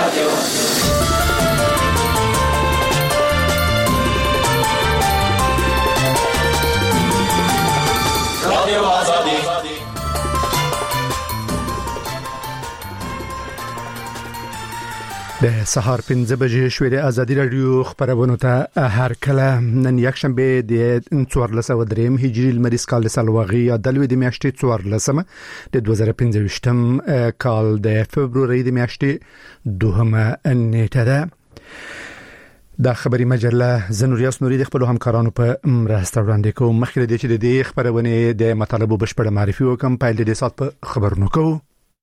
د سهار 5 بجې شوې د ازادي رادیو خبرونه ته هر کله نن یک شنبه د 1403 هجری لمریز کال سالواغي د لوي د میاشتې 14 د 2015 کال د فبروري د میاشتې 2 نیټه ده د خبري مجله زنوریاس نوري د خپل همکارانو په مرسته وړاندې کوم مخکې د چې د خبرونه د مطالبه بشپړه معرفي وکم په دې سات په خبرونو کوو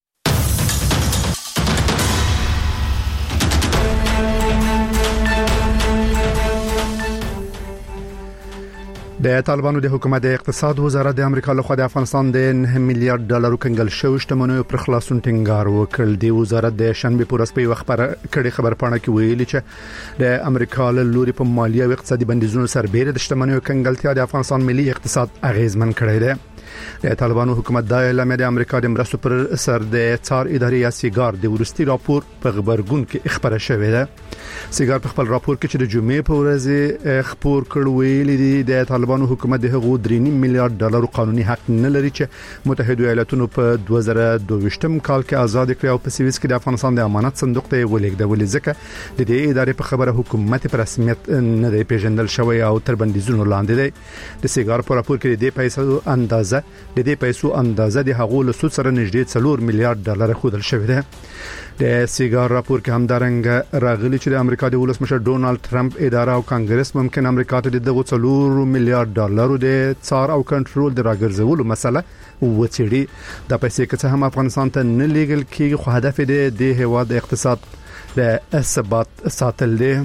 د طالبانو د حکومت د اقتصاد وزارت د امریکا له خوا د افغانستان د 9 میلیارډ ډالر کنګل شوی شتمنیو پر خلاصون ټینګار وکړ. د وزارت د شنبه پر ورځ په خبر پاڼه کې ویلي چې د امریکا له لوري په مالیه او اقتصادي بندیزونو سربېره د شتمنیو کنګلتیا د افغانستان ملي اقتصاد اغیزمن کړی دی. د طالبانو حکومت د اعلان د امریکا د مرستو پر سر د څار ادارې یا سیګار د ورستي راپور په خبرګون کې خبره شوې ده. سیګار په خپل راپور کې چې د جمعې په ورځ خبر کړ ویلي دی د طالبانو حکومت د هغو 3 میلیارډ ډالر قانوني حق نه لري چې متحده ایالاتونو په 2022 کال کې آزاد کړی او په سویس کې د افغانستان د امانت صندوق ته ولېږدول ځکه د دې ادارې په خبره حکومت پر رسمیت نه دی پیژندل شوی او تر بندیزونو لاندې دی. د سیګار په راپور کې د پیسو اندازه د هغو له سود سره نږدې 4 میلیارډ ډالر خودل شوی دی. د سیګار راپور کې همدارنګه راغلي چې د امریکا د ولسمشر ډونالد ټرمپ اداره او کانګرس ممکن امریکا ته د 4 میلیارډ ډالر د څار او کنټرول د راګرځولو مسله وڅېړي. د پیسې که څه هم افغانستان ته نه لیږل کېږي خو هدف یې د هیواد اقتصاد د ثبات ساتل دی.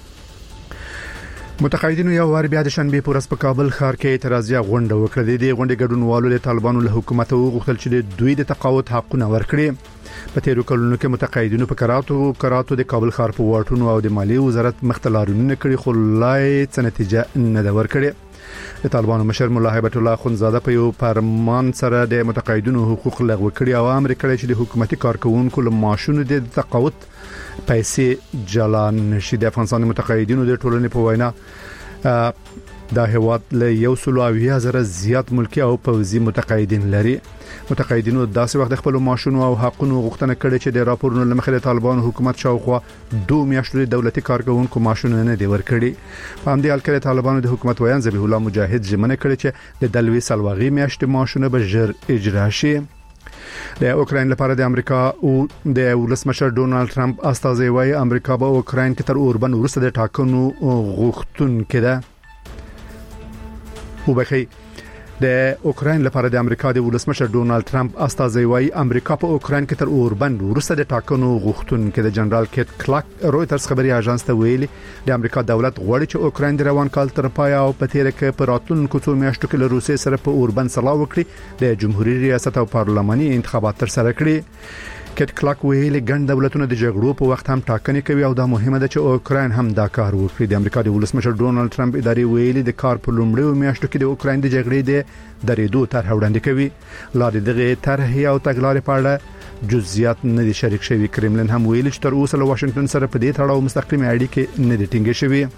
متقاعدینو یو وار بیا د شنبه په ورځ په کابل ښار کې اعتراضي غونډه وکړه. د غونډې ګډونوالو له طالبانو له حکومت وغوښتل چې دوی د تقاعد حقونه ورکړي. په تیرو کلونو کې متقاعدینو په کراتو د کابل ښار په واټونو او د مالیې وزارت مختلارونه کړي خو لای څه نتیجه نه ده ورکړي. د طالبانو مشر مولا هیبت الله خنزاده په یو فرمان سره د متقاعدینو حقوق لغوه کړي او امر کړی چې د حکومتي کارکونکو له معاشونو د تقاعد پیسې جلان نشي. د افغانستان متقاعدینو د ټولنې په وینا د هیواد له 100,000 زیات ملکی او پوځي متقاعدین لري. متقاعدینو داسې وخت خپل معاشونو او حقوقو غوښتنه کړې چې د راپورونو لمخې طالبان حکومت شاوخوا 2 میاشتې د دولتي کارکونکو معاشونه نه دی ورکړي. په همدې حال کې طالبانو د حکومت ویان ذبیح الله مجاهد ژمنه کړې چې د دلوي سلواغي میاشتې معاشونه به ژر اجرا شي. د اوکراین لپاره د امریکا او د ولسمشر ډونالد ټرمپ استازي وايي امریکا به اوکراین کې تر اوربن وروسته د ټاکنو غوښتون کړه. وبخي د اوکراین لپاره د امریکا د ولسمشر ډونالد ټرمپ استازي وايي امریکا په اوکراین کې تر اوربن وروسته د ټاکنو غوښتون کړه. د جنرال کیټ کلاک رويټرز خبري اژانس ته ویلي د امریکا دولت غواړي چې اوکراین د روان کال تر پای او په تیر کې په راتلونکو څو میاشتو کې له روسیې سره په اوربن سلا وکړي د جمهوریت ریاست او پارلماني انتخابات تر سره کړي. کټ کلاک ویلي ګڼ دولتونه د جګړو په وخت هم ټاکنې کوي او دا مهمه ده چې اوکراین هم دا کار وکړي. د امریکا د ولسمشر ډونالد ټرمپ ادارې ویلي د کار په لومړیو میاشتو کې د اوکراین د جګړې د درېدو طرح وړاندې کوي. لا دغه طرح او تګلارې په اړه جزئیات نه دي شریک شوي. کرملین هم ویلي چې تر اوسه له واشنگټن سره په دې تړاو مستقیم اړیکې نه دي ټینګې شوي.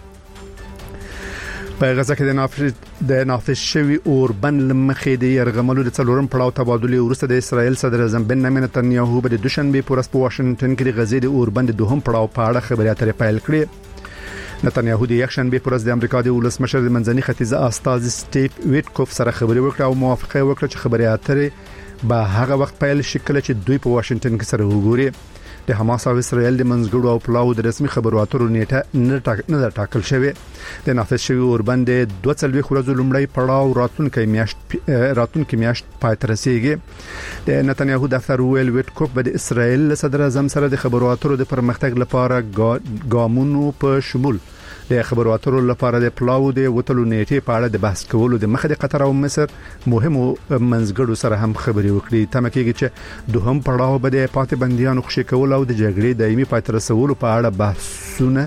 په غزا کې د نافذ شوی اوربن لمخې د يرغملو د څلورم پړاو تبادله وروسته د اسرایل صدر اعظم بنیامین نتنیاهو په دوشنبه په ورځ په واشنگټن کې د غزې د اوربن د دوهم پړاو په اړه خبري اترې پیل کړې. نتنیاهو د یکشنبه په ورځ د امریکا د ولسمشر د منځني ختیځ استاذ سټیف ویټکوف سره خبري وکړه او موافقه وکړه چې خبري اترې به هغه وخت پیل شي کله چې دوی په واشنگټن کې سره وګوري. د حماس او اسرائیل د منځګړو او پلاو د رسمي خبرو اترو نیټه نه ټاکل شوی. د نافذ شوی اوربن د 22 ورځې لومړی پړاو راتلونکي میاشت پای ته رسیږي. د نتنیاهو دفتر ویل ویټکوف به د اسرائیل صدر اعظم سره د خبرو اترو د پرمختګ لپاره ګامونو په شمول د خبرو اترو لپاره د پلاو د وټلو نیټه په اړه د بحث کولو د مخه د قطر او مصر مهمو منځګړو سره هم خبري وکړي. تمه کېږي چې دوهم پړاو به د پاتې بنديانو خوشي کول او د جګړې دایمي پای ته رسولو په اړه بحثونه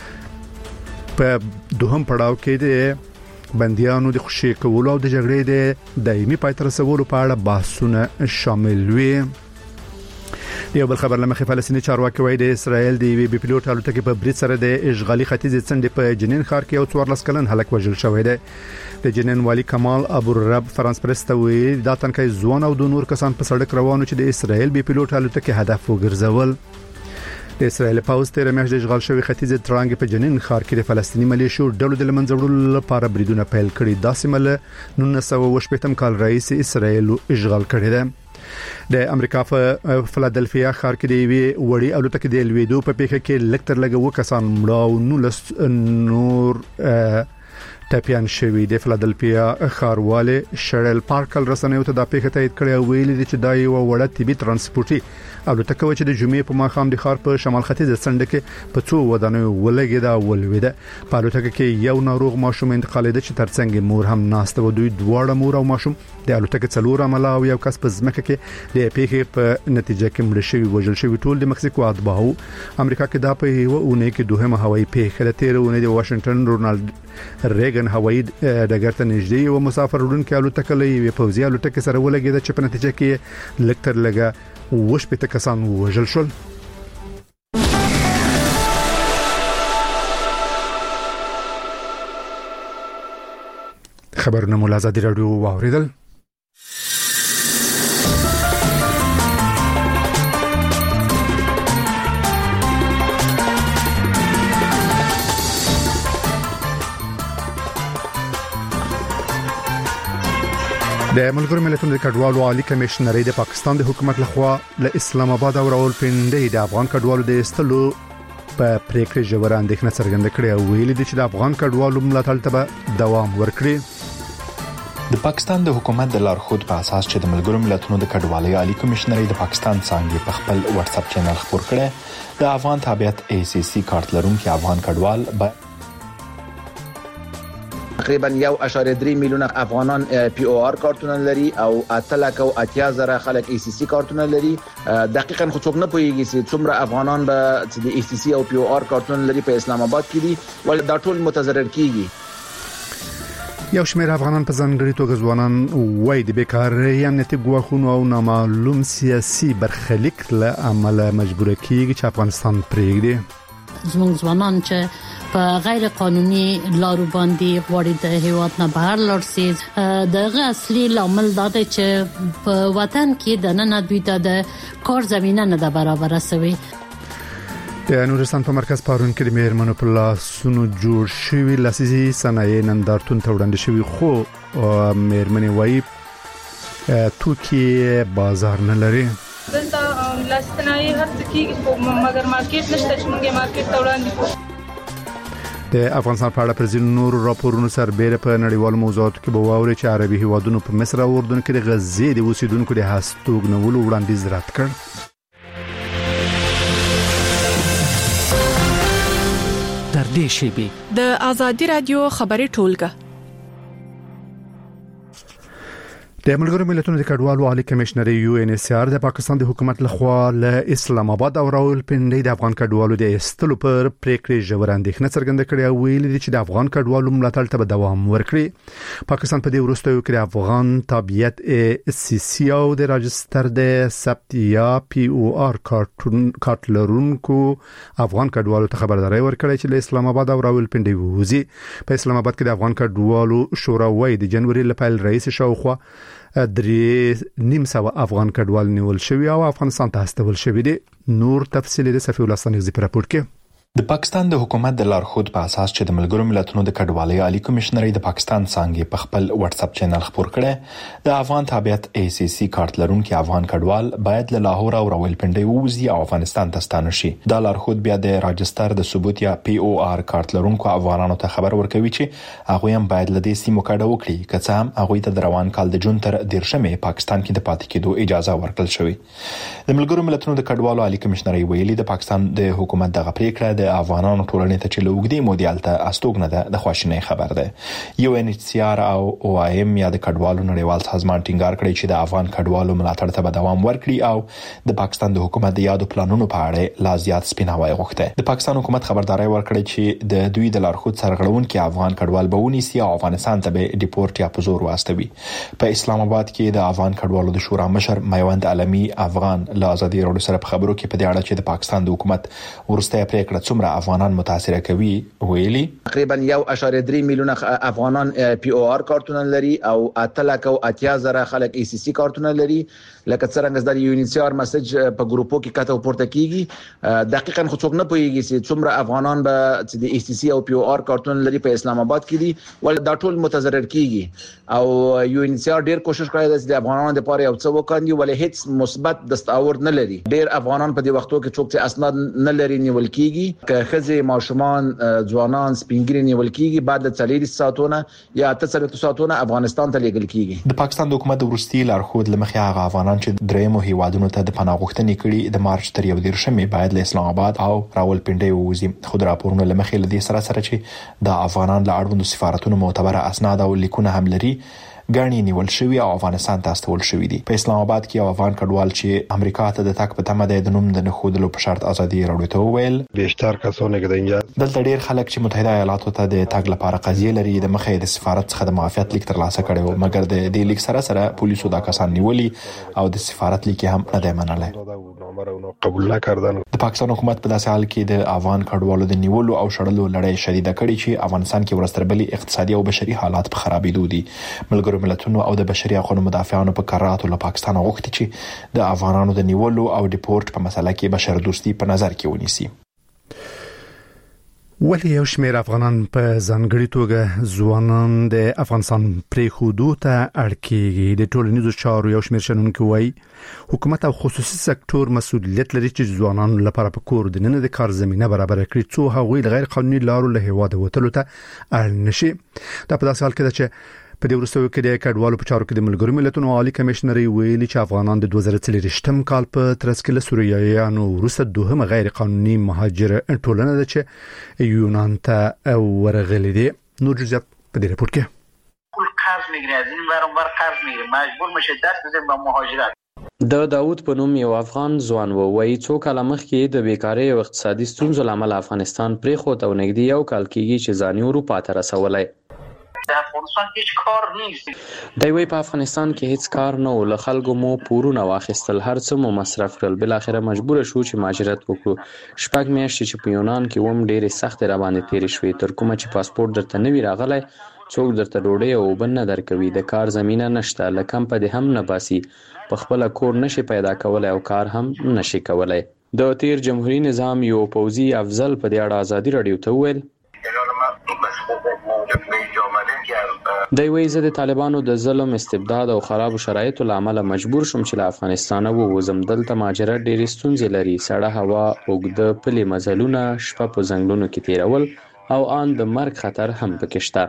په دوهم پړاو کې د بنديانو د خوشي کول او د جګړې د دایمي پای ته رسولو په اړه بحثونه شامل وي. یو بل خبر لمخې فلسطینی چارواکي وایي د اسرایل د بي پيلوټ الوتکې په برید سره د اشغالي ختیځ څنډې په جنین ښار کې یو 14 کلن هلک وژل شوی دی. د جنین والی کمال ابو الرب فرانس پریس ته وایي دا تنکي ځوان او د نور کسان په سړک روانو چې د اسرایل بي پيلوټ الوتکې هدف وګرځول. د اسرایل پوځ تیر میاشت د اشغال شوی ختیځ ترانګ په جنین ښار کې د فلسطینی ملیشو ډلو د لمنځوړلو لپاره بریدونه پیل کړي. دا سیمه له 1980 کال رئیس اسرایل اشغال کړی دی. د امریکا په فلادلفیا ښار کې د وړي الوتکې د لویدو په پیښه کې لکتر لګو کسان مړه او نور ټاپیان شوی. د فلادلفیا ښاروالي شرل پارکل رسنیو ته د پیښه تایید کړی او ویلي چې دا یو وړه طبي ترانسپورتي الوتکه و چې د جمعې په ماښام د ښار په شمال ختیځ څنډه کې په څو ودانیو ولګیده او ولویده. په الوتکه کې یو ناروغ ماشوم انتقالیده چې ترڅنګ مور هم ناشته و. دوی دواړه مور او ماشوم د الوتکه څلور عمله او یو کس په ځمکه کې د پیښې په نتیجه کې مړ شوی وژل شوی. ټول د مکسیکو اتباعو امریکا کې دا په یو اونۍ کې دوهمه هوایي پیښه د تیر اونۍ د واشنگټن رونالد ریګن هوایي ډګر ته نږدې یو مسافر وړونکي الوتکه لوي پوځي الوتکه سره ولګیده چې په نتیجه کې لکتر لګا وشپته کسان وژل شول. خبرونه مولا ازادي رادیو واوریدل. د ملګرو ملتونو د کډوالو عالی کمشنري د پاکستان د حکومت لخوا له اسلام آباد او راولپنډي د افغان کډوالو د استلو په پریکړه ژور اندېښنه څرګنده کړې او ویلي دي چې د افغان کډوالو ملاتړ ته دوام ورکړي. د پاکستان د حکومت د لارښود په اساس چې د ملګرو ملتونو د کډوالۍ عالی کمشنري د پاکستان څنګه په خپل واتس اپ چینل خبر کړي د افغان تابعیت ACC کارت لرونکي افغان کډوال تقریبا 1.3 میلیون افغانان POR کارتونه لري او 8,000 خلک ACC کارتونه لري. دقیقاً خو څوک نه پوهیږي چې څومره افغانان به د ACC او POR کارتونه لري په اسلام آباد کې دي ول دا ټول متضرر کیږي. یو شمېر افغانان په ځانګړي توګه ځوانان وای د بیکارۍ امنیتي ګواښونو او نامعلوم سیاسي برخلیک له امله مجبور کیږي چې افغانستان پرېږدي. زموږ ځوانان چې په غیر قانوني لارو باندې غواړي د هیواد نه بهر لاړ شي دغه اصلي لامل دا دی چې په وطن کې د نن دوی ته د کار زمينه نه ده برابر شوی. د نورستان په مرکز پارون کې د میرمنو په لاسونو جوړ شوی لاسي صنایع نندارتون ته وړاندې شوی خو میرمنې وایي توکي بازار نه لري. دلته لاستنای هر څه کیږي خو مګر مارکیټ نشته چې موږ مارکیټ ته وړاندې کوو. د افغانستان په اړه پر ځینو نورو راپورونو سربېره په نړیوالو موضوعاتو کې به واوري چې عربي هیوادونو په مصر او اردن کې د غزې د اوسیدونکو د هستوګنولو وړاندیز رد کړ. تر دې شیبې د ازادي رادیو خبري ټولګه د ملګرو ملتونو د کډوالو عالی کمشنري UNHCR د پاکستان د حکومت لخوا له اسلام آباد او راولپنډي د افغان کډوالو د استلو پر پریکړې ژور اندېښنه څرګنده کړې او ویلي دي چې د افغان کډوالو ملاتړ ته دوام ورکړي. پاکستان په دې وروستیو کې د افغان تابعیت ACC او د راجستر د ثبت یا POR کارت لرونکو افغان کډوالو ته خبرداري ورکړې چې له اسلام آباد او راولپنډي وځي. په اسلام آباد کې د افغان کډوالو شورا وايي د جنوري لپاره رئیس شاوخوا 3.5 افغان کډوال نیول شوی او افغانستان ته استول شوی دي. نور تفصیل د صفی الله ستانګزی په راپور کې. د پاکستان د حکومت د لارښود په اساس چې د ملګرو ملتونو د کډوالۍ عالی کمشنري د پاکستان څنګه په خپل واتس اپ چینل خبر کړي د افغان تابعیت ACC کارت لرونکي افغان کډوال باید له لاهور او راولپنډي ووزي او افغانستان ته ستانه شي. د لارښود بیا د راجستر د ثبوت یا POR کارت لرونکو افغانانو ته خبر ورکوي چې هغه هم باید له دې سیمو کډه وکړي که څه هم هغه ته د روان کال د جون تر 13 پاکستان کې د پاتې کېدو اجازه ورکړل شوې. د ملګرو ملتونو د کډوالو عالی کمشنري ویلي د پاکستان د حکومت دغه پریکړه د د افغانانو ټولنې ته چې لوګدي مودیالته استوګنه ده د خواشینۍ خبر ده. UNHCR او OIM یا د کډوالو نړیوال سازمان ټینګار کړی چې د افغان کډوالو ملاتړ ته به دوام ورکړي او د پاکستان د حکومت د یادو پلانونو په اړه لا زیات سپیناوی غوښته. د پاکستان حکومت خبرداري ورکړی چې د دوی د لارښود سرغړونکو افغان کډوال به ونیسي او افغانستان ته به ډیپورت یا په زور واستوي. په اسلام آباد کې د افغان کډوالو د شورا مشر میوند علمي افغان له ازادي راډیو سره په خبرو کې په دې اړه چې د پاکستان د حکومت ورسته پریکړه څومره افغانان متاثر کوي ویلي تقریبا 1.3 میلیونه افغانان POR کارتونه لري او 8,000 خلک ECC کارتونه لري. لکه څنګه د UNHCR مسج په ګروپو کې کاته پورته کیږي. دقیقاً خو څوک نه پوهیږي چې څومره افغانان به د ECC او POR کارتونه لري په اسلام آباد کې دي ول دا ټول متضرر کیږي. او UNHCR ډیر کوشش کوي چې د افغانانو لپاره یو څه وکړي ولې هیڅ مثبت دستاورد نه لري. ډیر افغانان په دې وختو کې څوک چې اسناد نه لري نیول کیږي که خځې ماشومان ځوانان سپینګری نیول کیږي بعد له 40 ساعتونو یا 8 ساعتونو افغانستان ته لیږل کیږي. د پاکستان د حکومت ورستي لارښود لمخې هغه افغانان چې درېمو هیوادونو ته د پناه غوښتنې کړي د مارچ تر 11 باید له اسلام آباد او راولپنډي ووزي. خو د راپورونو لمخې لدی سره چې د افغانان له اړوندو سفارتونو معتبره اسناد او لیکونه هم لري غاڼې نیول شوی او افغانستان ته استول شوی دي. په اسلام آباد کې یو افغان کډوال چې امریکا ته د تک په تمه د نوم د نخودلو په شرط ازادي راوړی ته ویل بیشتر کسانه کې د اینجا دلته ډیر خلک چې متحده ایالاتو ته د تګ لپاره قضیه لري د مخې د سفارت څخه د معافیت لیک ترلاسه کړي او مګر د دې لیک سره پولیسو دا کسان نیولي او د سفارت لیک هم نه دی منلای. قبول نکردن. د پاکستان حکومت په داسې حال کې د افغان کډوالو د نیولو او شړلو لړۍ شدیده کړي چې افغانستان کې ورستربلي اقتصادي او بشري حالات په خرابېدو دي. ملګرو ملتونو او د بشري حقوقو مدافعانو په قراراتو له پاکستان غوښتي چې د افغانانو د نیولو او ډیپورت په مسله کې بشر دوستي په نظر کې ونیسي. ولی یو شمېر افغانان په ځانګړي توګه ځوانان د افغانستان پرې خودو ته اړکیږي. د ټولنیزو چارو یو شمېر شنونکو وایي حکومت او خصوصي سکتور مسؤلیت لري چې ځوانانو لپاره په کور دننه د کار زمينه برابر کړي څو هغوی غیر قانوني لارو له هیواده وتلو ته اړ نشي. دا په داسې حال کې ده چې په دې ورستو کې د کډوالو په چارو کې د ملګرو ملتونو عالی کمشنري ویلي چې افغانان د 2023م کال په ترڅ کې له سوریایانو وروسته دوهمه غیر قانوني مهاجر ټولنه ده چې یونان ته ورغلي دي. نور جزئیات په دې راپور کې کل قرض میگیره از این ور قرض میگیره مجبور میشه دست بزنه به مهاجرت. د داوود په نوم یو افغان ځوان وایي څو کال مخکې د بیکاری او اقتصادي ستونزو لامل افغانستان پرېښود او نږدې یو کال کېږي چې ځان یې اروپا ته رسولی. د افغانستان هیڅ کار نیست. دی وایي په افغانستان کې هیڅ کار نه و، له خلکو مو پورونه واخیستل، هر څه مو مصرف کړل، بل اخره مجبور شو چې مهاجرت وکړو. 6 میاشتې چې په یونان کې وم ډېرې سختې را باندې تېرې شوې، تر کومه چې پاسپورت درته نه وي راغلی څوک درته ډوډۍ او اوبه نه درکوي، د کار زمینه نشته، له کمپه دې هم نه باسي، په خپله کور نشي پیدا کولی او کار هم نشي کولی. د تیر جمهوریت نظام یو پوځي افضل په دې اړه ازادي راډیو ته وویل دی وایي زه د طالبانو د ظلم، استبداد او خرابو شرایطو له امله مجبور شوم چې له افغانستانه ووځم. دلته مهاجرت ډېرې ستونزې لري، سړه هوا، اوږده پلې مزلونه، شپه په ځنګلونو کې تېرول او ان د مرګ خطر هم پکې شته.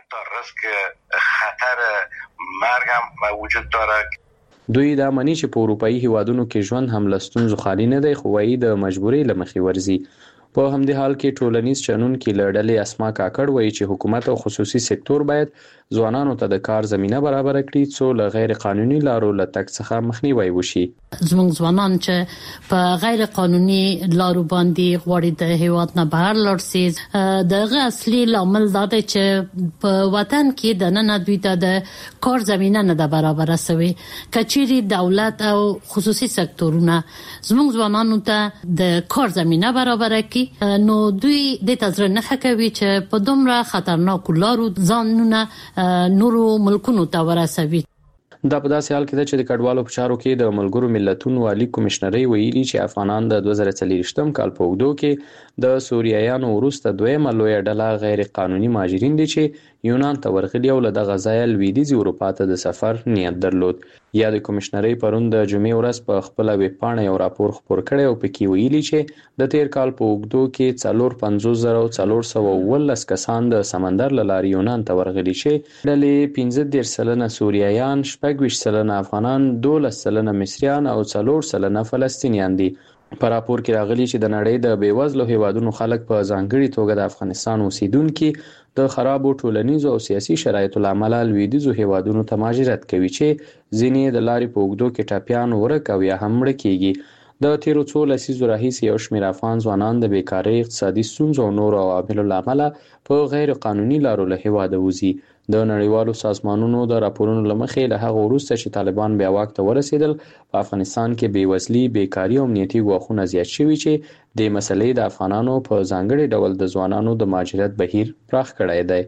دوی دا مانی چې په اروپאי هیوادونو کې ژوند هم له ستونزو خالی نه دی، خو وایي د مجبورۍ له مخې ورځي. په همدې حال کې ټولنیز چلونکي له ډلې اسما کاکړ وایي چې حکومت او خصوصي سکتور باید ځوانانو ته د کار زمينه برابر کړي څو له غیر قانوني لارو له تک څخه مخنیوي وشي. زموږ ځوانان چې په غیر قانوني لارو باندې غواړي د هیواد نه بهر لاړ شي، دغه اصلي لامل دا دی چې په وطن کې د نن دوی ته د کار زمينه نه ده برابر شوی. کچېری دولت او خصوصي سکتورونه زموږ ځوانانو ته د کار زمينه برابر کړي، نو دوی د تزر نه کوي چې په دومره خطرناک لارو ځانونه نورو ملکونو ته ورسوي. دا په داسې حال کې ده چې د کډوالو په چارو کې د ملګرو ملتونو عالی کمشنري ویلي چې افغانان د 2023م کال په اوږدو کې د سوریایانو وروسته دویمه لویه ډله غیر قانوني مهاجرین دي چې یونان ته ورغلي او له دغه ځایه لویدیځې اروپا ته د سفر نیت درلود. یا د کمشنري پرون د جمعې ورځ په خپله ویبپاڼه یو راپور خپور کړی او پکې ویلي چې د تیر کال په اوږدو کې 450,417 کسان د سمندر له لارې یونان ته ورغلي چې ډلې 15% سوریایان، 26% افغانان، 12% مصریان او 4% فلسطینیان دي. په راپور کې راغلي چې د نړۍ د بیوزلو هیوادونو خلک په ځانګړي توګه د افغانستان اوسیدونکو د خرابو ټولنیزو او سیاسي شرایطو لامل لویدیځو هیوادونو ته مهاجرت کوي چې ځینې د لارې په اوږدو کې ټاپیان ورک او یا هم مړه کیږي. د تیرو څو لسیزو راهیسې یو شمېر افغان ځوانان د بیکارۍ، اقتصادي ستونزو او نورو عواملو له امله په غیر قانوني لارو له هیواده وځي. د نړیوالو سازمانونو د راپورونو له مخې له هغه وروسته چې طالبان بیا واک ته ورسېدل، په افغانستان کې بېوزلي، بیکاري او امنیتي ګواښونه زیات شوي چې د مسلې د افغانانو په ځانګړي ډول د ځوانانو د مهاجرت بهیر پراخ کړی دی.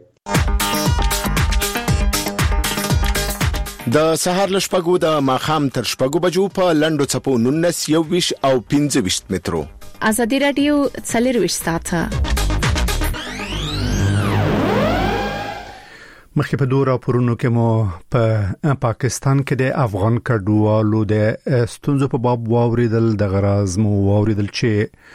د سهار له شپږو د ماښام تر شپږو بجو په لنډو څپو 19 21 او 25 مترو. ازادي رادیو 24 ساعته مخکې په دوه راپورونو کې مو په پاکستان کې د افغان کډوالو د ستونزو په باب واوریدل. د غراض مو واوریدل چې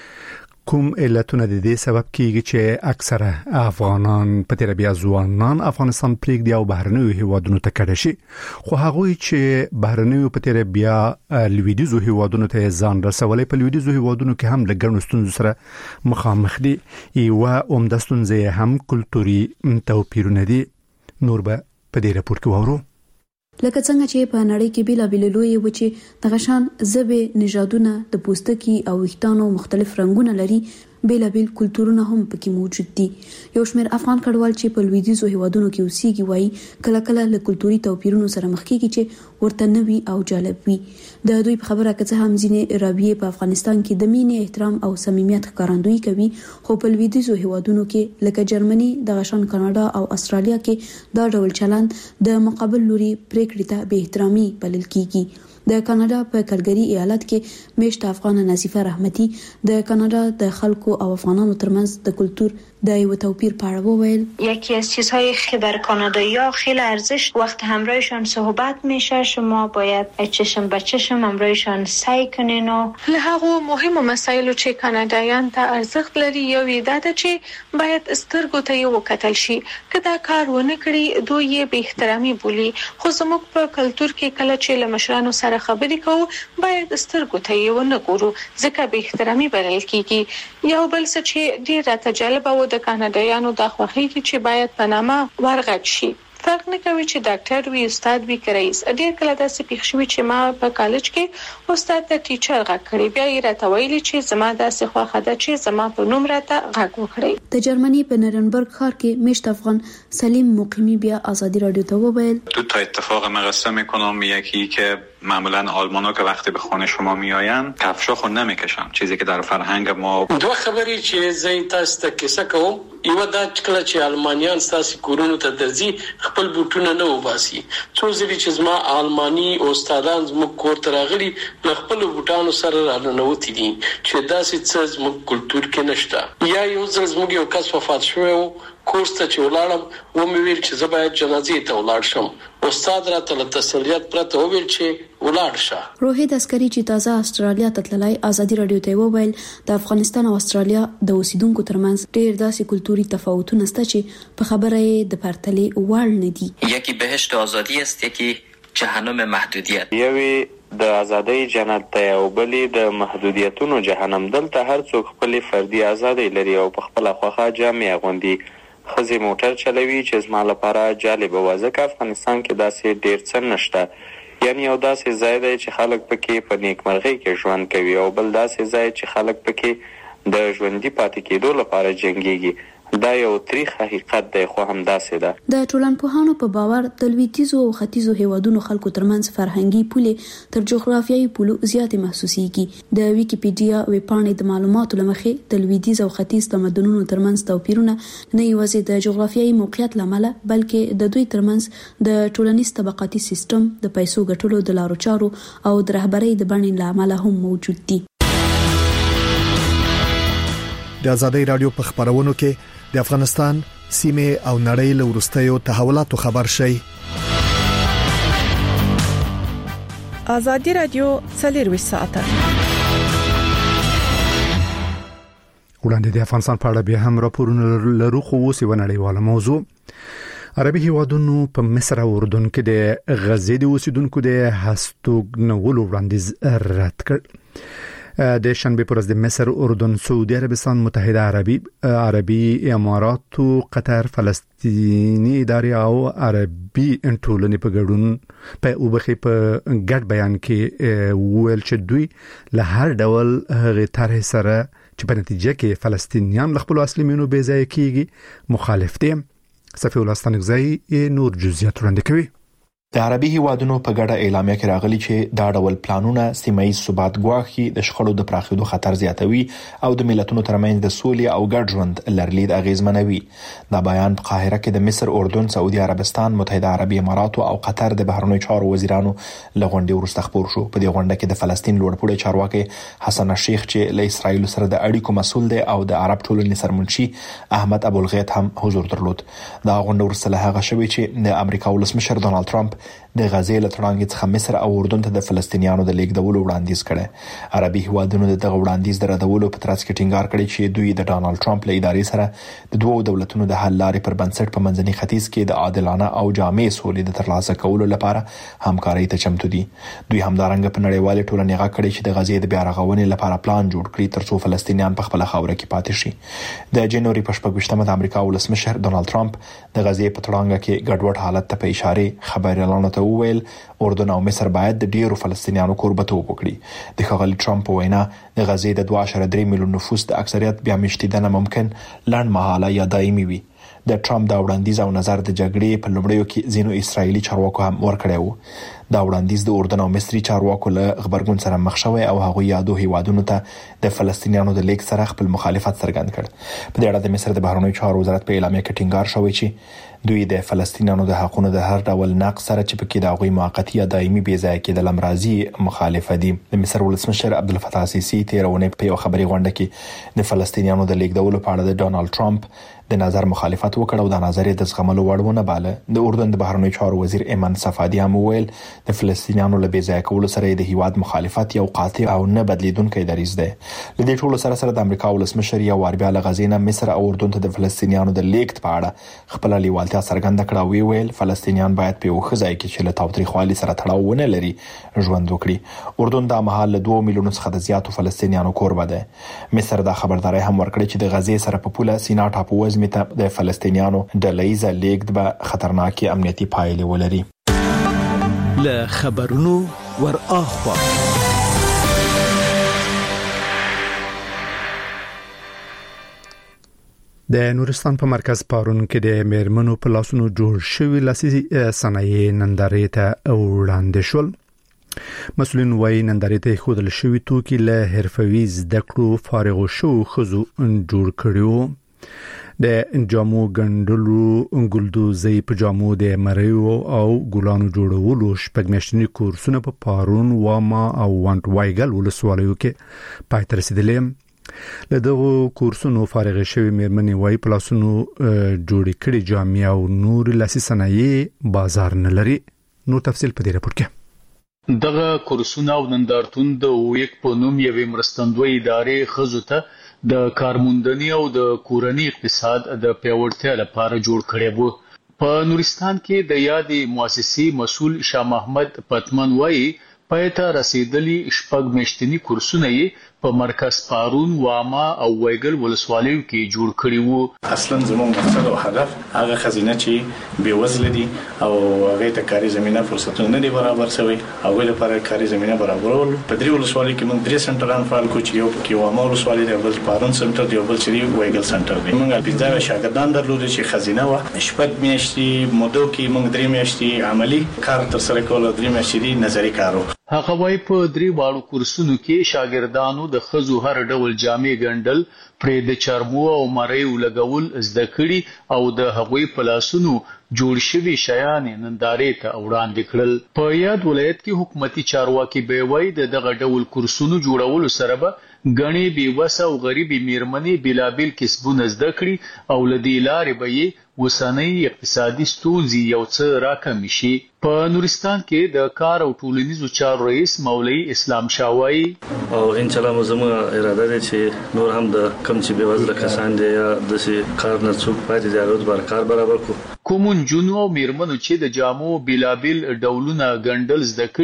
کوم علتونه د دې سبب کیږي چې اکثره افغانان په تیر بیا ځوانان افغانستان پریږدي او بهرنیو هیوادونو ته کډه شي، خو هغه چې بهرنیو په تیر بیا لویدیځو هیوادونو ته ځان رسولي په لویدیځو هیوادونو کې هم د ګڼو ستونزو سره مخامخ دي. یو عمده ستونزه هم کلتوري توپیرونه دي. نور به په دې راپور کې وورو. لکه څنګه چې په نړۍ کې بیلابېل لوی وچې د غشان زبې نژادونه د پوستکي او ویښتانو مختلف رنگونه لري، بیلابېل کلتورونه هم پکې موجود دي. یو شمېر افغان کډوال چې په لویدیځو هیوادونو کې اوسېږي وایي کله کله له کلتوري توپیرونو سره مخ کېږي چې ورته نوي او جالب وي. د دوی په خبره که څه هم ځینې رابطې په افغانستان کې د مینې، احترام او صمیمیت ښکارندویي کوي، خو په لویدیځو هیوادونو کې لکه جرمني، د غشان کاناډا او استرالیا کې دا ډول چلند د مقابل لوري پریکړې ته بې احترامي بلل کیږي. د کاناډا په کلګری ایالت کې میشت افغان نصیفه رحمتي د کاناډا د خلکو او افغانانو ترمنځ د کلتور د یو توپیر په اړه وویل. یکی از چیزهایی که بر کانادایی‌ها خیلی ارزش وقت همراهشان صحبت میشه، شما باید چشم به چشم همراهشان سعی کنین و له هغه مهمو مسایلو چې کاناډایان ته ارزښت لري یو دا ده چې باید سترګو ته یو وکتل شي. که دا کار ونه کړي دوی یې بې احترامي بولي، خو زموږ په کلتور کې کله چې له مشرانو سره خبرې کوو باید سترګو ته یې ونه ګورو ځکه بې احترامي بلل کیږي. یو بل څه چې ډیر راته جالب و د کاناډایانو د خوښۍ چې باید په نامه ورغټ شي. فرق نه کوي چې ډاکټر وي، استاد وي، رئیس. ډیر کله داسې پیښ شوي چې ما په کالج کې استاد ته ټیچر غږ کړی، بیا یې راته ویلي چې زما داسې خوښه ده چې زما په نوم راته غږ وکړي. د جرمنی په نرنبرګ ښار کې میشت افغان سلیم مقیمی بیا آزادی رادیو ته وویل دو تا اتفاق مقصه میکنم. یکی که معمولا آلمانا که وقتی به خانه شما میآیند کفشا خو نمیکشن، چیزی که در فرهنگ ما دوه خبرې چې زه تاسو ته کیسه کوم. یو دا کله چې آلمانیان تاسو کورونو ته درځي خپل بوټونه نه وباسي. څو ځلې چې زما آلماني استادان زموږ کور ته راغلي له خپل بوټانو سره راننوتي دي چې داسې څه زموږ کلتور کې نشته. یا یو ځل زموږ یو کس وفات شوی و، کورس ته چې ولاړم و مې ویل چې زه باید جنازې ته ولاړ شم. استاد راته له تسلیت پرته وویل چې ولاړ شه. روحید عسکري چې تازه استرالیا ته تللی آزادی رادیو ته وویل د افغانستان او استرالیا د اوسیدونکو ترمنځ ډېر داسې کلتوري تفاوتونه شته چې په خبره یې د پرتلې وړ نه دي. یکی بهشت آزادی است، یکی جهنم محدودیت. یوی د ازادۍ جنت ته او بلې د محدودیتونو جهنم. دلته هر څوک خپل فردي ازادۍ لري او په خپل خوخه جامې اغوندي. خزي موټر چلوي چې زما لپاره جالب و ځکه افغانستان کې داسې ډېر څه نشته. یعنی یو داسې ځای دی چې خلک پکې په نیکمرغۍ کې ژوند کوي او بل داسې ځای چې خلک پکې د ژوندۍ پاتې کېدو لپاره جنګيږي. دا یو تاریخ حقیقت دی خو هم داسې ده. د ټولنپوهانو په باور د لویدیځو او ختیځو هیوادونو خلکو ترمنځ فرهنګي پولې تر جغرافیایي پولو زیاتې محسوسيږي. د ویکیپیډیا ویبپاڼې د معلوماتو لمخې د لویدیځ او ختیځ تمدنونو ترمنځ توپیرونه نه یوازې د جغرافیایي موقعیت لامل بلکې د دوی ترمنځ د ټولنیز طبقاتي سیستم، د پیسو ګټلو د لارو چارو او د رهبرۍ د بڼې لامل هم موجود دي. د آزادۍ رادیو په خبرونو کې د افغانستان سیمه او نړۍ له ورستیو تحولاتو خبر شي. آزادی رادیو 24 ساعته وړاندې د افغانستان په اړه بیا هم راپورونه لرو، خو اوس یو نړیواله موضوع. عربي هیوادونو په مصر او اردن کې د غزې د اوسیدونکو د هستوګنولو وړاندیز رد کړ. د شنبه پر ورځ د مصر، اردن، سعودي عربستان، متحده عربي امارات او قطر، فلسطینی ادارې او عربي ټولنې په ګډون په وبخي په ګډ بیان کې ویل چې دوی له هر ډول هغه طرح سره چې په نتیجه کې فلسطینیان له خپل اصلي مینو بې ځای کیږي مخالف دي. صفی الله ستانکزی نور جزئیات وړاندې کوي. د عربي هیوادونو په ګډه اعلامیه کې راغلي چې دا ډول پلانونه سیمایي ثبات ګواښي، د شخړو د پراخېدو خطر زیاتوي او د ملتونو ترمنځ د سولې او ګډ ژوند لرلید اغیزمنوي. دا بیان په قاهره کې د مصر، اردن، سعودي عربستان، متحده عربي امارات او قطر د بهرنیو چارو وزیرانو لغونډې وروسته خبر شو. په دې غونډه کې د فلسطین لوړپوړی چارواکي حسن الشیخ چې له اسرایل سره د اړیکو مسؤل دی او د عرب ټولنې سرمنشي احمد ابوالغیط هم حضور درلود. دا غونډه وروسته له هغه شوې چې د امریکا ولسمشر ډونالد ټرمپ د غزې له تړانګې څخه مصر او اردن ته د فلسطینیانو د لیږدولو وړاندیز کړي. عربي هیوادونو دغه وړاندیز د ردولو په ترڅ کې ټینګار کړی چې دوی د ډونالد ټرمپ له ادارې سره د دوه دولتونو د حل لارې پر بنسټ په منځني ختیځ کې د عادلانه او جامع سولې د ترلاسه کولو لپاره همکارۍ ته چمتو دي. دوی همدارنګه په نړیوال ټولنې غږ کړی چې د غزې د بیا رغونې لپاره پلان جوړ کړي ترڅو فلسطینیان په خپل خاوره کې پاتې شي. د جنوري په 28مه د امریکا ولسمشر ډونالد ټرمپ د غزې په تړانګه کې ګډوډ حالت ته په اشاره خبريالانو ته وویل اردن او مصر باید د ډیرو فلسطینیانو کوربتوب وکړي. د ښاغلي ټرمپ وینا د غزې د 2.3 میلیون نفوس د اکثریت بیا مشتیدنه ممکن لنډ مهاله یا دایمي وي. د ټرمپ دا وړاندیز او نظر د جګړې په لومړیو کې ځینو اسرایلی چارواکو هم ورکړی وو. دا وړاندیز د اردن او مصري چارواکو له خبرګون سره مخ شوی او هغه یادو هیوادونو ته د فلسطینیانو د لیک سره خپل مخالفت څرګند کړ. په دې اړه د مصر د بهرنیو چارو وزارت په اعلامیه کې ټینګار شوی چې دوی د فلسطینیانو د حقوقو د هر ډول نقض سره چې پکې د هغوی موقتی یا دایمي بې ځای کېدل امراضي مخالف دي. د مصر ولسمشر عبدالفتاح السیسی تیرونه په یو خبري غونډه کې د فلسطینیانو د لیږدولو په اړه د ډونالد ټرمپ د نظر مخالفت وکړ او د نظر د زغملو وړونه باله. د اردن د بهرنیو چارو وزیر ایمن صفادی هم ویل د فلسطینیانو له بې ځای کولو سره د هیواد مخالفت یو قاطع او نه بدلیدونکی دریځ دی. له دې ټولو سره د امریکا ولسمشر یو واربیا له غزې نه مصر او اردن ته د فلسطینیانو د لیږد په اړه خپل لیوالتیا څرګنده کړه او ویل فلسطینیان باید په وخت ځای کې چې له تاوتریخوالي سره تړاو ونه لري ژوند وکړي. اردن د مهال له 2 میلیونو څخه د زیاتو فلسطینیانو کوربه ده. مصر دا خبرداري هم ورکړي چې د غزې سره په پوله سینا ټاپو وزمي ته د فلسطینیانو ډله‌ایزه لیږد به خطرناکي امنیتي پایلې ولري. له خبرونو ور اخوا د نورستان په مرکز پارون کې د میرمنو په لاسونو جوړ شوی لاسي صنایع نندارې ته وړاندې شول. مسؤلین وايي نندارې ته خودل شوی توکي له حرفوي زده کړو فارغ شو خزو جوړ کړیو. د جامو ګندلو ګلدوزي په جامو د مریو او ګلانو جوړولو شپږمیاشتنی کورسونه په پارون، واما او وانټ وایګل ولسوالیو کې پای ته رسیدلې. له دغه کورسونو فارغ شوی میرمنې وايي په لاسونو جوړې کړي جامې او نور لاسي صنایع بازار نه لري. نو تفصیل په دې راپور کې. دغه کورسونه او نندارتون د ویک په نوم یوې مرستندوی ادارې خزو ته د کارموندنې او د کورنۍ اقتصاد د پیاوړتیا لپاره جوړ کړی وو. په نورستان کې د یادې مؤسسې مسؤل شاه محمد پتمن وايي پایته رسیدلی شپږ میاشتنی کورسونه یې په مرکز پارون، واما او وایګل ولسوالیو کې جوړ کړي وو. اصلا زموږ مقصد او هدف هغه خزینه چې بې وزله دي او هغه ته کاري زمينه فرصتونه نه دي برابر شوی او لپاره کاري زمينه برابرول. په دې ولسوالۍ کې موږ 3 سنټران فعال کوو چې یو پکې واما ولسوالۍ دی، بل پارون سنټر دی، بل چې وایګل سنټر دی. موږ 15 شاګردان درلودل چې خزینه و شپږ میاشتې مودو کې موږ 3 میاشتې عملی کار تر سره کول، 3 میاشتې نظری کارو. هغه وايي په 3 واړو کورسونو کې شاګردانو د خزو هر ډول جامې ګندل، پرې د چرمو او مریو لګول زده کړي او د هغوی په لاسونو جوړ شوي شیان نندارې ته وړاندې کړل. په یاد ولایت کې حکومتي چارواکي به وایي دغه ډول کورسونو جوړولو سره به غني بیوسه او غریبي میرمنې بلابل کسبونه زده کړي او لدی لارې به یې وسنۍ اقتصادي ستونزې یو څه راکم شي. په نورستان کې د کار او ټولنیزو چارو رئیس مولوی اسلام شاوای او ان شاء الله زموږ اراده ده چې نور هم د کم چې به وزله کسان دي یا د سي کار نه څوک پاتې دي هغه بر کار برابر کو. کومون جنو او میرمنو چې د جامو بلابل ډولونه ګندل زده کړي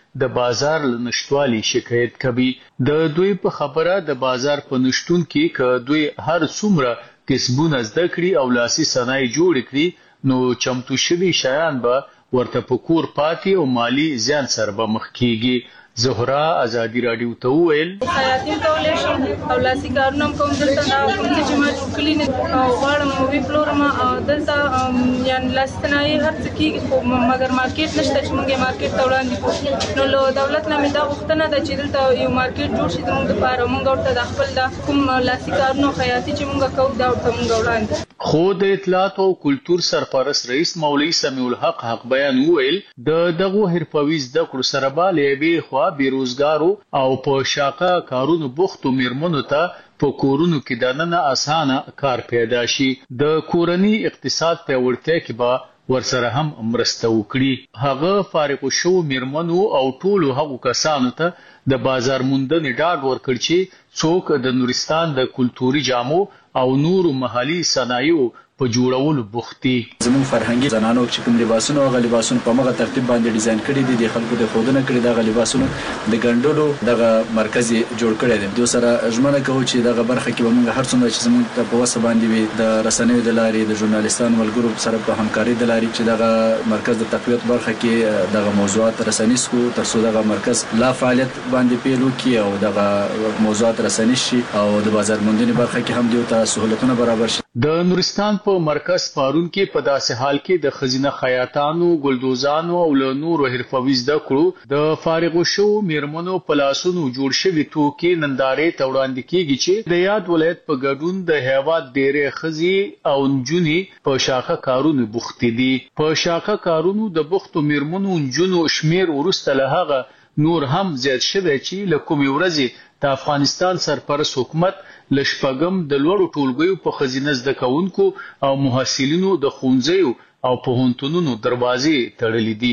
د بازار نشټوالي شکایت کوي. د دوی په خبره د بازار په نشټون کې ک دوی هر څومره کسبونه زده کړي او لاسي صنایع جوړ کړي نو چمتو شوي شیان به ورته په کور پاتې او مالی زیان سره به مخ کیږي. زهرا ازادي رادیو ته وویل خیاطي کولای شم او لاسي کارونه کوم دلته دا کوم چې ما جوړ کړی نه او غواړم وی فلورما دلته یعنی لاسي صنایع هر څه کیږي خو مګر مارکیټ نشته چې موږ مارکیټ ته وړاندې کوو. نو له دولت نه مې دا غوښتنه ده چې دلته یو مارکیټ جوړ شي زموږ لپاره موږ ورته د خپل د کوم لاسي کارونه خیاطي چې موږ کوو دا ورته موږ وړاندې. خو د اطلاعات او کلتور سرپرست رئیس مولوي سمیع الحق حق بیان وویل د دغه حرفوي زده کړو سره به لوي خو بیروزګارو او په شاقه کارونو بوختو میرمنو ته په کورونو کې دننه اسانه کار پیدا شي. د کورنی اقتصاد پیاوړتیا کې به ورسره هم مرسته وکړي. هغه فارغ شو میرمنو او ټولو هغو کسانو ته د بازار موندنې ډاډ ورکړ چې څوک د نورستان د کلتوري جامو او نورو محلي صنایعو په جوړولو بوختي. زموږ فرهنګي زنانو چې کوم لباسونه او لباسونه په مغه ترتیب باندې ډیزاین کړي دي د خلکو د خودنه کړي دغه لباسونه د ګندلو دغه مرکز جوړ کړي دي. دوی سره ژمنه کوي چې دغه برخه کې به موږ هر څومره چې زموږ په وسه باندې وي د رسنیو د لارې د ژورنالیستانو ملګرو سره په همکاري د لارې چې دغه مرکز د تقویت برخه کې دغه موضوعات رسنیس کو تر څو دغه مرکز لا فعالیت باندې پیلو کی او دغه موضوعات رسنیس شي او د بازار موندنې برخه کې هم دیو ته سہولتونه برابر شي. د نورستان په مرکز پارون کې په داسې حال کې د خزینه خیاطانو ګلدوزانو او له نورو حرفوي زده کړو د فارغو شو میرمنو په لاسونو جوړ شوي توکي نندارې ته وړاندې کیږي چې د یاد ولایت په ګډون د هیواد ډېرې ښځې او نجونې په شاخه کارونو بوختې دي. په شاخه کارونو د بوختو میرمنو نجونو شمیر وروسته له هغه نور هم زیات شوی چې له کومې ورځې د افغانستان سرپرست حکومت لشپګم د لوړو ټولګیو په خزینه زده کوونکو او محصلینو د ښوونځیو او پوهنتونونو دروازې تړلې دي.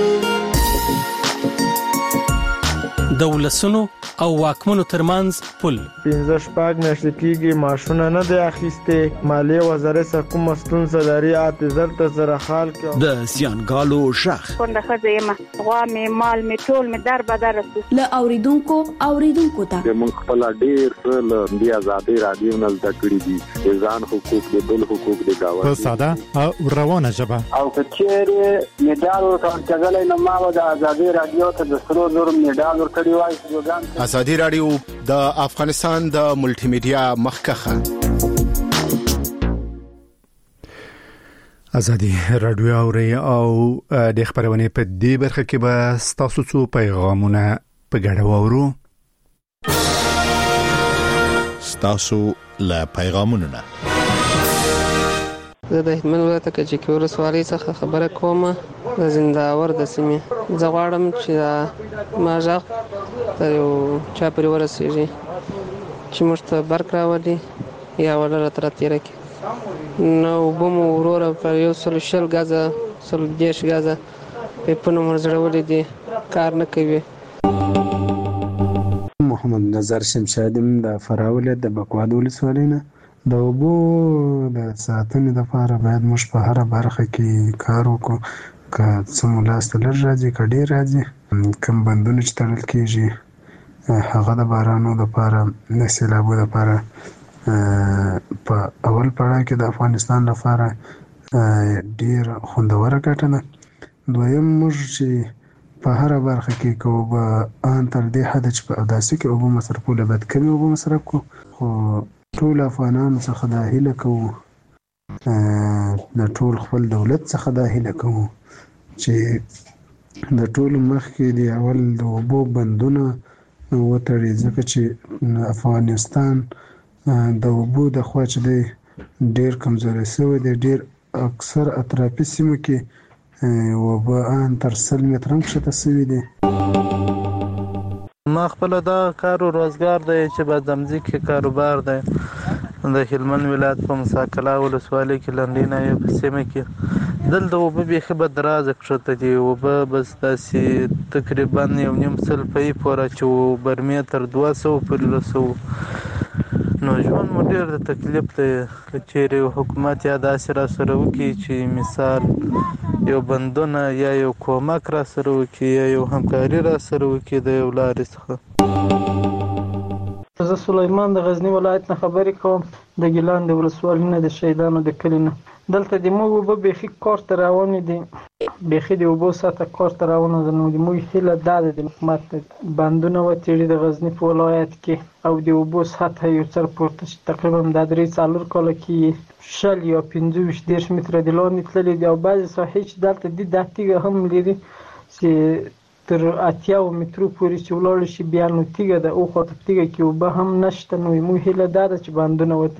د ولسونو او واکمنو ترمنځ پل 15 میاشتې کېږي معاشونه نه دی اخیستې. مالیې وزارت سره کومه ستونزه لري اعتذار ته سره حال کې د زیانګالو شخ څنګه خځه ما غوا مې مال مې ټول مې در بدر له اوریدونکو ته موږ خپل ډېر څه د آزادۍ رادیو نه زده کړي دي ځان حقوق د بل حقوق د گاونډي په ساده او روانه ژبه او کچېره میډال ورکړل نو ما د آزادۍ رادیو ته د سرو زر میډال ورکړی وای. ازادي رادیو د افغانستان د ملټي میډیا مخکخه. ازادي رادیو او د خبرونه په دې برخه کې به تاسو څو پیغامونه په ګډه وورو. تاسو له پیغامونو نه زه د هلمند ولایت کجکي ولسوالۍ څخه خبره کوم. د زنداور د سیمې زه غواړم چې ما ژغ ته یو چا پرې ورسېږي چې موږ ته برق راولي یا ولا راته تېره کړي. نو اوبه مو وروره په 120 غازه 110 غازه پیپونه مو زړولي دي کار نه کوي. محمد نظر شمشادم د فراولې د بکواد ولسوالۍ نه. د اوبو د ساتنې لپاره باید موږ په هر برخه کې کار وکړو. که څومره لاسته لږ راځي که ډېر راځي کوم بندونه چې تړل کېږي هغه د بارانو لپاره د سیلابو لپاره په اول پړاو کې د افغانستان لپاره ډېر خوندوره ګټه ده. دویم موږ چې په هر برخه کې که اوبه ان تر دې حده چې په اوداسي کې اوبه مصرف کول باید کمې اوبه مصرف کړو. خو ټول افغانانو څخه دا هیله کوو د ټول خپل دولت څخه دا هیله کوو چې د ټولو مخکې د اول د اوبو بندونه وتړي ځکه چې افغانستان د اوبو د خوا چې دی ډېر کمزوری شوی دی. ډېر اکثر اطرافي سیمو کې اوبه ان تر 100 متره هم کښته شوي دي. ما خپل دا کار او روزګار دی چې په دمځي کې کاروبار دی. د هلمند ولایت په مساکلا ولسوالۍ کې لنډینه یو په سیمه کې دلته اوبه بیخي بدرازه کښته دي. اوبه بس داسې تقریبا 1.5 پۍ پورې چې برمې تر 200 پورې رسوو. نو ژوند مو ډېر د تکلیف دی. که چیرې حکومت یا داسې را سره وکړي چې مثال یو بندونه یا یو کومک را سره وکړي یا یو همکاري را سره وکړي د یو لارې څخه. زه سلیمان د غزنی ولایت نه خبرې کوم، د ګیلان د ولسوالۍ نه د شهیدانو د کلي نه. دلته د موږ اوبه بیخي کار ته روانې دي، بیخي د اوبو سطحه کار ته روانه ده. نو د موږ هیله دا ده د حکومت بندونه وتړي د غزني په ولایت کې او د اوبو سطحه یو څه پورته شي. تقریبا دا 3-4 کاله کې 20 یا 25 متره د لاندې تللي دي او بعضې ساحې چې دلته دي دا تیږه هم لري چې تر 80 مترو پورې چې ولاړ شي بیا نو تیږه ده، او خواته تیږه کې اوبه هم نشته. نو موږ هیله دا ده چې بندونه وتړي.